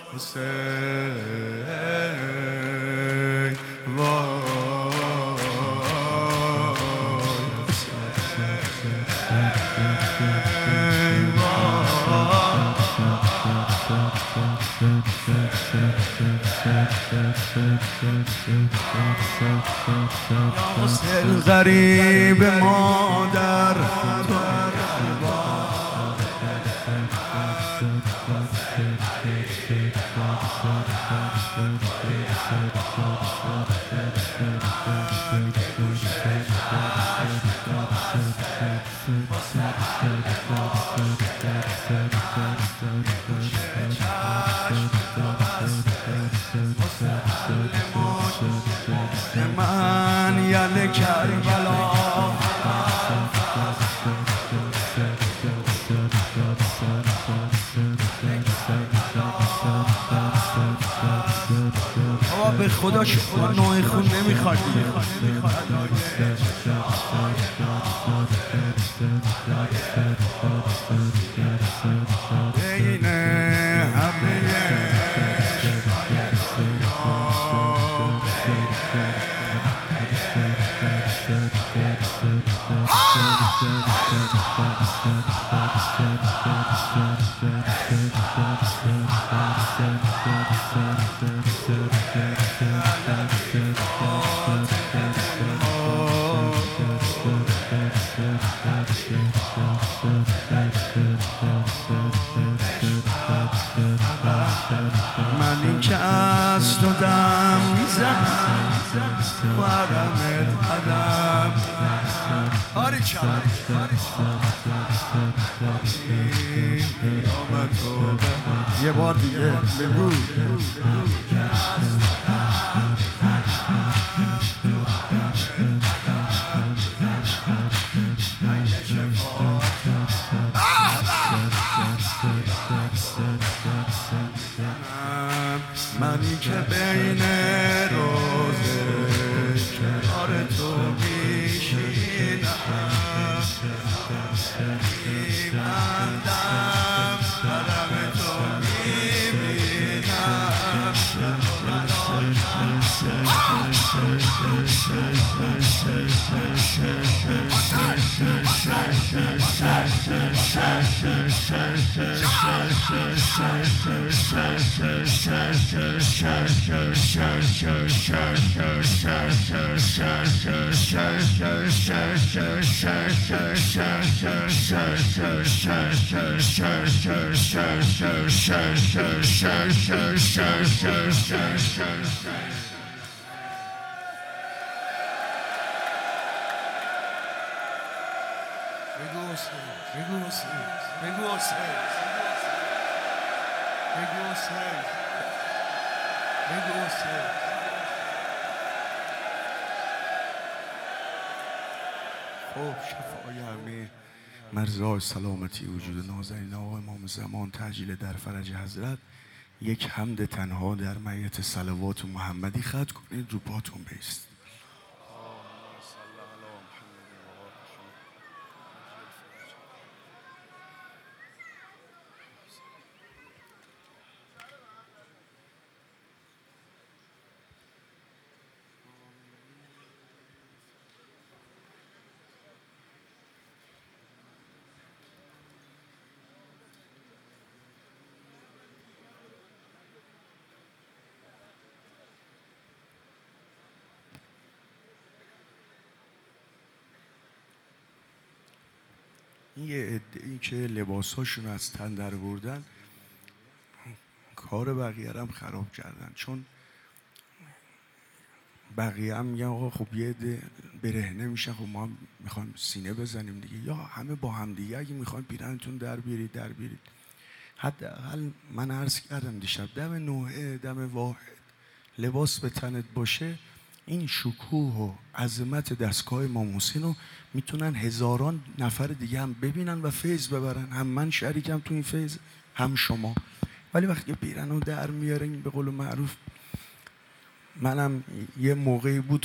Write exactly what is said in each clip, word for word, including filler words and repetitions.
حسین وای حسین غریب مادر من یل کربلا بابا به خدا شما نوع خون نمیخواد بین همه من این که از تو دم میزنم ورمت قدم آری چند یه بار دیگه بگو منی که بین روزه کنار تو میشینم میبندم قدم تو میبینم خب شفای همه مرزای سلامتی وجود نازنین آقا امام زمان تعجیل در فرج حضرت یک حمد تنها در میت صلوات محمدی ختم کنید رو پاتون بیست. یه عده‌ای که لباساشون از تن در بردن کار بقیه هم خراب کردن، چون بقیه هم میگن آقا خب یه عده برهنه میشن، خب ما هم میخوایم سینه بزنیم دیگه، یا همه با هم دیگه اگه میخوایم پیرنتون در بیارید در بیارید. حداقل من عرض کردم دیشب دم نوحه دم واحد لباس به تنت باشه، این شکوه و عظمت دستگاه امام حسین رو میتونن هزاران نفر دیگه هم ببینن و فیض ببرن. هم من شریکم تو این فیض هم شما. ولی وقتی پیرن رو در میارن به قول معروف، منم یه موقعی بود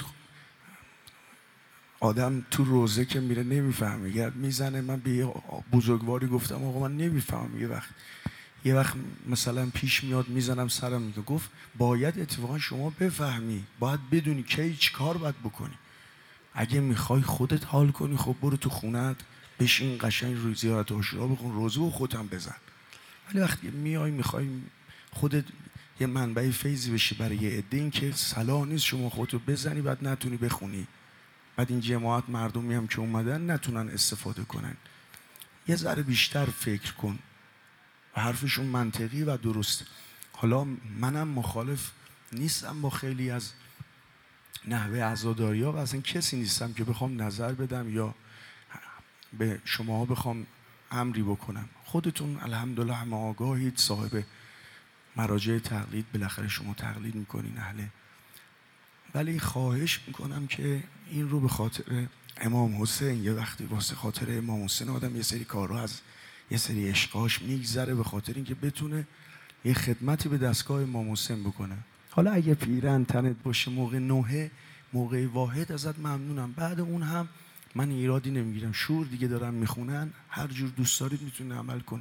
آدم تو روزه که میره نمیفهمه، گرد میزنه. من به بزرگواری گفتم آقا من نمیفهمم، یه وقت یه وقت مثلا پیش میاد میزنم سرم، میگه گفت باید اتفاقا شما بفهمی، باید بدونی کی چی کار باید بکنی. اگه میخوای خودت حال کنی، خب برو تو خونت بشین قشنگ روی زیارت عاشورا بخون، روزه و خودم بزن. ولی وقتی میای میخوای خودت یه منبع فیضی بشی برای یه عده، این که صلاح نیست شما خودتو بزنی بعد نتونی بخونی، بعد این جماعت مردمی هم که اومدن نتونن استفاده کنن. یه ذره بیشتر فکر کن و حرفشون منطقی و درست. حالا منم مخالف نیستم با خیلی از نحوه عزاداری ها و اصلا کسی نیستم که بخوام نظر بدم یا به شماها بخوام امری بکنم. خودتون الحمدلله همه آگاهید، صاحب مراجع تقلید، بالاخره شما تقلید میکنین اهله. ولی خواهش میکنم که این رو به خاطر امام حسین، یه وقتی واسه خاطر امام حسین آدم یه سری کارها از یه سری عشقاش میگذره به خاطر اینکه بتونه یه خدمتی به دستگاه امام حسین بکنه. حالا اگه پیرن تنت باشه موقع نوحه، موقع واحد، ازت ممنونم. بعد اون هم من ایرادی نمیگیرم، شور دیگه دارن میخونن، هر جور دوست دارید میتونید عمل کن.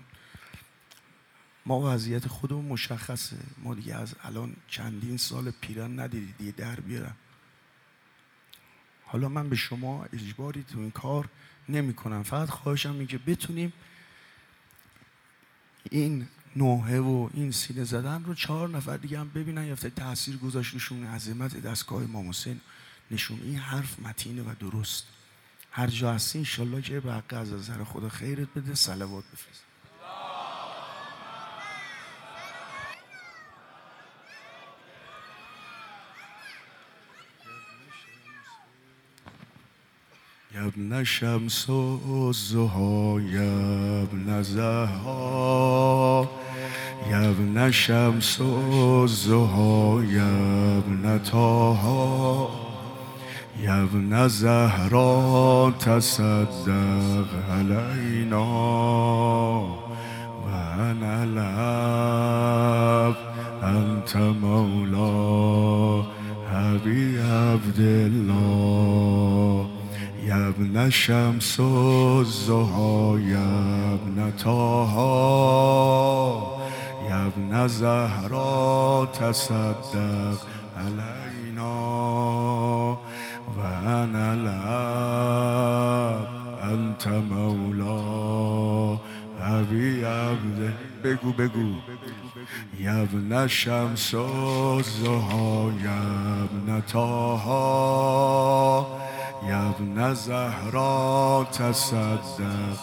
ما وضعیت خودمون مشخصه، ما دیگه از الان چندین سال پیرن ندیدید دیگه در بیارم. حالا من به شما اجباری تو این کار نمی کنم، فقط خواهشم این که بتونیم این نوحه و این سینه زدن رو چهار نفر دیگه هم ببینن، یافته تأثیر گذاشت روشون، عظمت دستگاه امام حسین نشون. این حرف متینه و درست. هر جا هستی انشالله که به حق از نظر خدا خیرت بده. صلوات بفرست. یا ابن شمس الضحی یا ابن زهرا، یا ابن شمس الضحی یا ابن طه، یا ابن زهرا تصدق علینا و انا العبد انت مولا ابی عبدالله. یا ابن شمس الضحی یا ابن طه، یا ابن زهرا تصدق علینا و انا العبد انت مولا ابی عبد. بگو بگو. یا ابن شمس الضحی یا ابن طه، یا ابن زهرا تصدق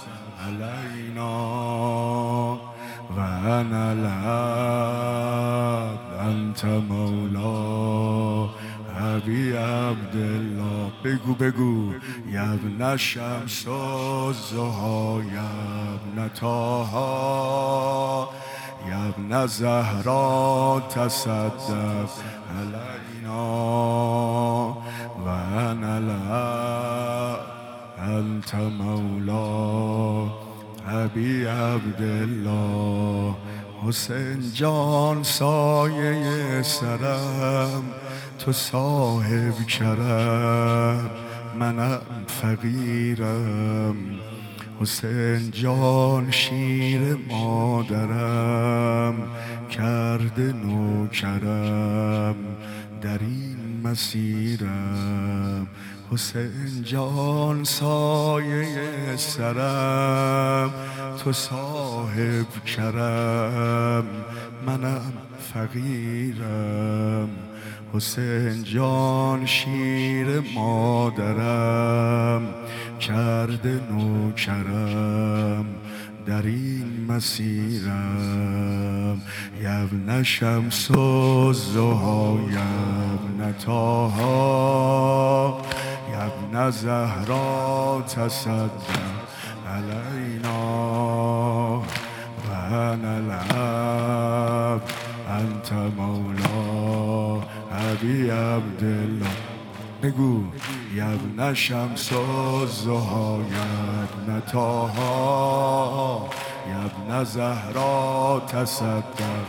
علینا و انا العبد انت مولا ابی عبدالله. بگو بگو. یا ابن شمس الضحی یا ابن طه، یا ابن زهرا تصدق علینا و انا العبد انت مولا ابی عبدالله. حسین جان سایه سرم، تو صاحب کرم منم فقیرم. حسین جان شیر مادرم کرده نوکرم در این مسیرم. حسین جان سایه سرم، تو صاحب کرم منم فقیرم. حسین جان شیر مادرم کرده نوکرم در این مسیرم. یا ابن شمس الضحی یا ابن طه، یا ابن زهرا تصدق علینا و انا العبد انت مولا ابی عبدالله. بگو. یا ابن شمس الضحی یا ابن طه، یا ابن زهرا تصدق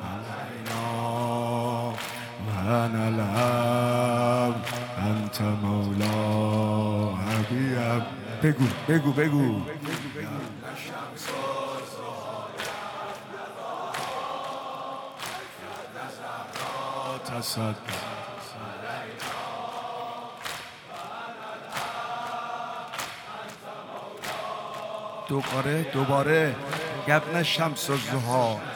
علینا و انا العبد انت مولا ابی عبد. بگو بگو بگو. یا ابن شمس الضحی یا ابن طه، تصدق دوباره دوباره یبن شمس الضحی